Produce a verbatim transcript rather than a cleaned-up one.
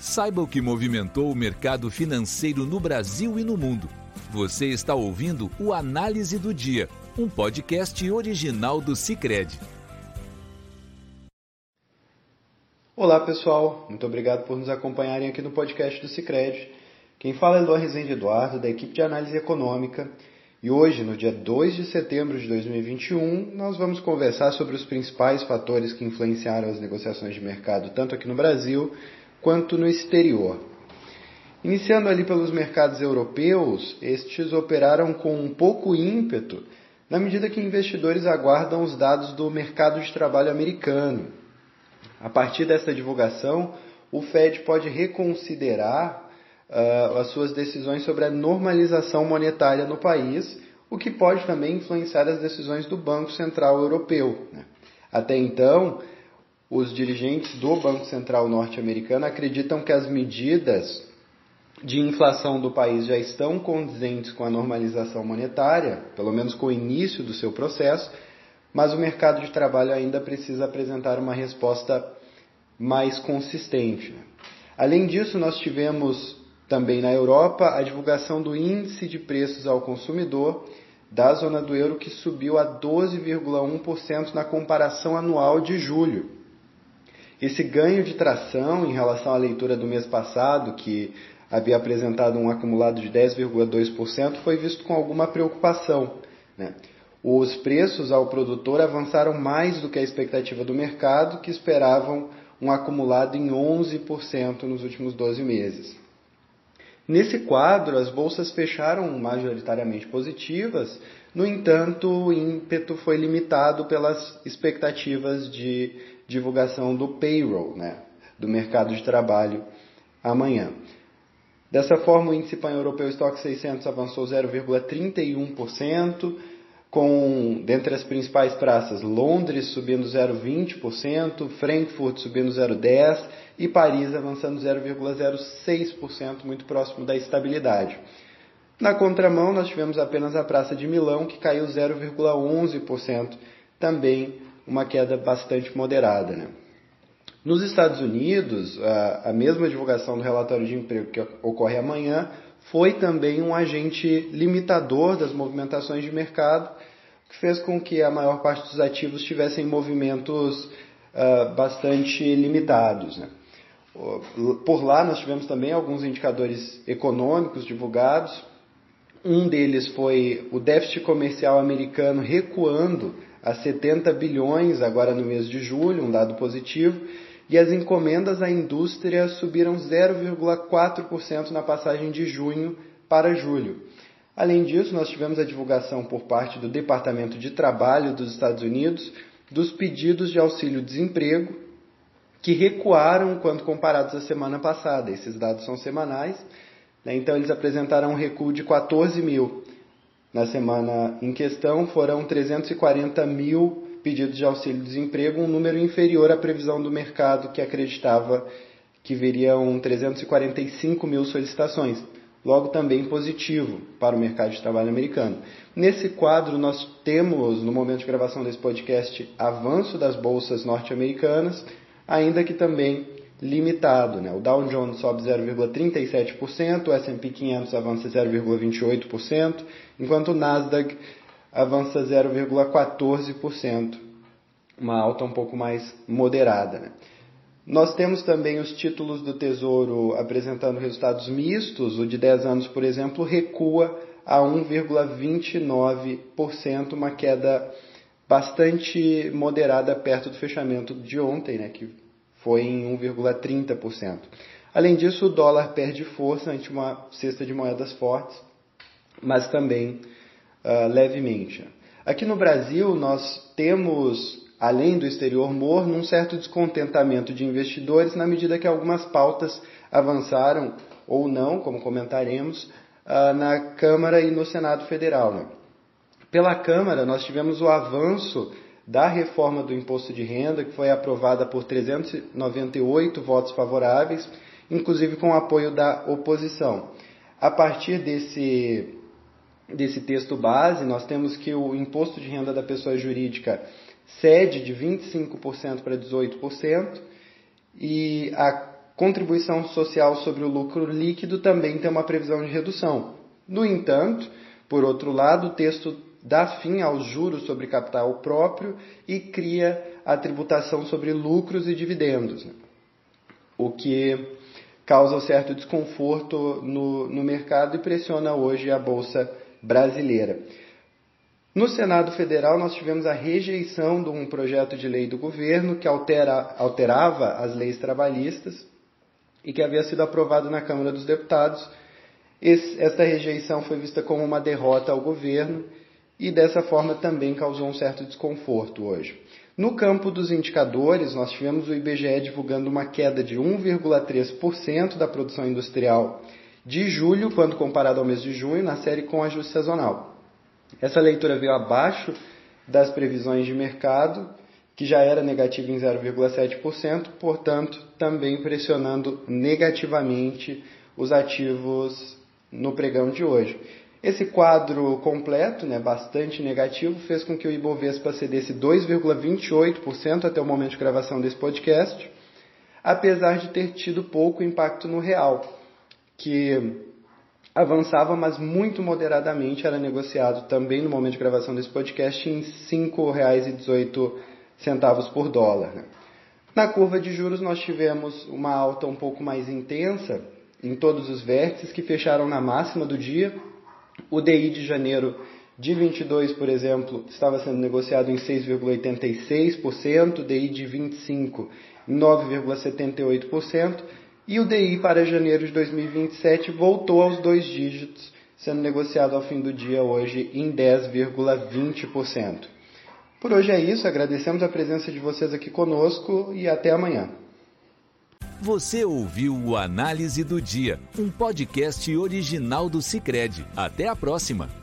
Saiba o que movimentou o mercado financeiro no Brasil e no mundo. Você está ouvindo o Análise do Dia, um podcast original do Sicredi. Olá pessoal, muito obrigado por nos acompanharem aqui no podcast do Sicredi. Quem fala é Luan Rezende Eduardo, da equipe de análise econômica. E hoje, no dia dois de setembro de dois mil e vinte e um, nós vamos conversar sobre os principais fatores que influenciaram as negociações de mercado, tanto aqui no Brasil quanto no exterior. Iniciando ali pelos mercados europeus, estes operaram com um pouco ímpeto, na medida que investidores aguardam os dados do mercado de trabalho americano. A partir dessa divulgação, o Fed pode reconsiderar uh, as suas decisões sobre a normalização monetária no país, o que pode também influenciar as decisões do Banco Central Europeu, né? Até então, os dirigentes do Banco Central norte-americano acreditam que as medidas de inflação do país já estão condizentes com a normalização monetária, pelo menos com o início do seu processo, mas o mercado de trabalho ainda precisa apresentar uma resposta mais consistente. Além disso, nós tivemos também na Europa a divulgação do índice de preços ao consumidor da zona do euro, que subiu a doze vírgula um por cento na comparação anual de julho. Esse ganho de tração em relação à leitura do mês passado, que havia apresentado um acumulado de dez vírgula dois por cento, foi visto com alguma preocupação, né? Os preços ao produtor avançaram mais do que a expectativa do mercado, que esperavam um acumulado em onze por cento nos últimos doze meses. Nesse quadro, as bolsas fecharam majoritariamente positivas, no entanto, o ímpeto foi limitado pelas expectativas de divulgação do payroll, né, do mercado de trabalho amanhã. Dessa forma, o índice pan-europeu Stoxx seiscentos avançou zero vírgula trinta e um por cento, com, dentre as principais praças, Londres subindo zero vírgula vinte por cento, Frankfurt subindo zero vírgula dez por cento e Paris avançando zero vírgula zero seis por cento, muito próximo da estabilidade. Na contramão, nós tivemos apenas a praça de Milão, que caiu zero vírgula onze por cento, também uma queda bastante moderada, né? Nos Estados Unidos, a, a mesma divulgação do relatório de emprego que ocorre amanhã foi também um agente limitador das movimentações de mercado, que fez com que a maior parte dos ativos tivessem movimentos uh, bastante limitados, né? Por lá nós tivemos também alguns indicadores econômicos divulgados. Um deles foi o déficit comercial americano recuando a setenta bilhões agora no mês de julho, um dado positivo, e as encomendas à indústria subiram zero vírgula quatro por cento na passagem de junho para julho. Além disso, nós tivemos a divulgação por parte do Departamento de Trabalho dos Estados Unidos dos pedidos de auxílio-desemprego, que recuaram quando comparados à semana passada. Esses dados são semanais, né? Então eles apresentaram um recuo de quatorze mil. Na semana em questão foram trezentos e quarenta mil pedidos de auxílio-desemprego, um número inferior à previsão do mercado, que acreditava que veriam trezentos e quarenta e cinco mil solicitações, logo também positivo para o mercado de trabalho americano. Nesse quadro nós temos, no momento de gravação desse podcast, avanço das bolsas norte-americanas, ainda que também limitado, né? O Dow Jones sobe zero vírgula trinta e sete por cento, o S and P quinhentos avança zero vírgula vinte e oito por cento, enquanto o Nasdaq avança zero vírgula quatorze por cento, uma alta um pouco mais moderada, né? Nós temos também os títulos do Tesouro apresentando resultados mistos. O de dez anos, por exemplo, recua a um vírgula vinte e nove por cento, uma queda bastante moderada perto do fechamento de ontem, né, que foi em um vírgula trinta por cento. Além disso, o dólar perde força ante uma cesta de moedas fortes, mas também uh, levemente. Aqui no Brasil, nós temos, além do exterior morno, um certo descontentamento de investidores na medida que algumas pautas avançaram ou não, como comentaremos, uh, na Câmara e no Senado Federal, né? Pela Câmara, nós tivemos o avanço da reforma do imposto de renda, que foi aprovada por trezentos e noventa e oito votos favoráveis, inclusive com o apoio da oposição. A partir desse, desse texto base, nós temos que o imposto de renda da pessoa jurídica cede de vinte e cinco por cento para dezoito por cento, e a contribuição social sobre o lucro líquido também tem uma previsão de redução. No entanto, por outro lado, o texto dá fim aos juros sobre capital próprio e cria a tributação sobre lucros e dividendos, né? O que causa um certo desconforto no, no mercado e pressiona hoje a Bolsa brasileira. No Senado Federal, nós tivemos a rejeição de um projeto de lei do governo que altera, alterava as leis trabalhistas e que havia sido aprovado na Câmara dos Deputados. Esse, esta rejeição foi vista como uma derrota ao governo e dessa forma também causou um certo desconforto hoje. No campo dos indicadores, nós tivemos o I B G E divulgando uma queda de um vírgula três por cento da produção industrial de julho, quando comparado ao mês de junho, na série com ajuste sazonal. Essa leitura veio abaixo das previsões de mercado, que já era negativa em zero vírgula sete por cento, portanto, também pressionando negativamente os ativos no pregão de hoje. Esse quadro completo, né, bastante negativo, fez com que o Ibovespa cedesse dois vírgula vinte e oito por cento até o momento de gravação desse podcast, apesar de ter tido pouco impacto no real, que avançava, mas muito moderadamente, era negociado também no momento de gravação desse podcast em cinco reais e dezoito centavos por dólar. Né? Na curva de juros nós tivemos uma alta um pouco mais intensa em todos os vértices que fecharam na máxima do dia. O D I de janeiro de vinte e dois, por exemplo, estava sendo negociado em seis vírgula oitenta e seis por cento, o D I de vinte e cinco em nove vírgula setenta e oito por cento e o D I para janeiro de dois mil e vinte e sete voltou aos dois dígitos, sendo negociado ao fim do dia hoje em dez vírgula vinte por cento. Por hoje é isso, agradecemos a presença de vocês aqui conosco e até amanhã. Você ouviu o Análise do Dia, um podcast original do Sicredi. Até a próxima!